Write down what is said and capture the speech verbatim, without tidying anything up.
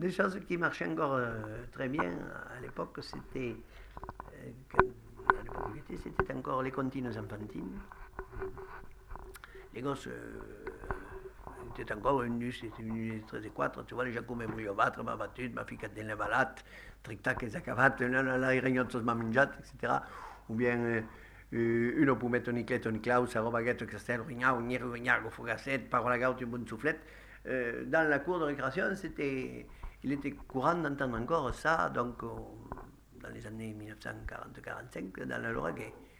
des choses qui marchaient encore euh, très bien à l'époque, c'était, euh, quand- à l'époque où j'étais, c'était encore les comptines enfantines. Les gosses euh, étaient encore venus, c'était une unité très équate, tu vois, les gens come voglio battere, m'ha battuto, m'ha ficat nelle valat, tric-tac e s'acabat, là, là, là, i ragnozzos m'ha mangiat, et cetera. Ou bien euh, euh, uno può mettere un nicletto, un claus, a robaghetto, castello, rignau, gnirro, vignago, fogasset, parola gauti, une bonne soufflette. Euh, dans la cour de récréation, c'était, il était courant d'entendre encore ça, donc euh, dans les années mille neuf cent quarante quarante-cinq, dans la Lauragais.